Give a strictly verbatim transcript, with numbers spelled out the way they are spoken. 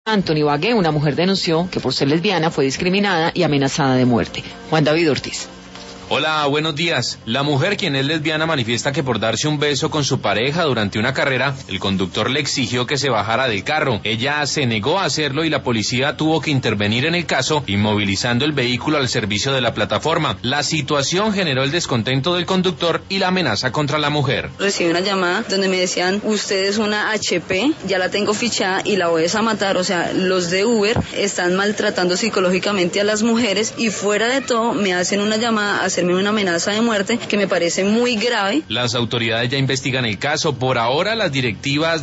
Anthony Bagué, una mujer denunció que por ser lesbiana fue discriminada y amenazada de muerte. Juan David Ortiz. Hola, buenos días. La mujer, quien es lesbiana, manifiesta que por darse un beso con su pareja durante una carrera, el conductor le exigió que se bajara del carro. Ella se negó a hacerlo y la policía tuvo que intervenir en el caso, inmovilizando el vehículo al servicio de la plataforma. La situación generó el descontento del conductor y la amenaza contra la mujer. Recibí una llamada donde me decían, usted es una H P, ya la tengo fichada y la voy a matar. O sea, los de Uber están maltratando psicológicamente a las mujeres y fuera de todo me hacen una llamada a hacerme una amenaza de muerte que me parece muy grave. Las autoridades ya investigan el caso. Por ahora, las directivas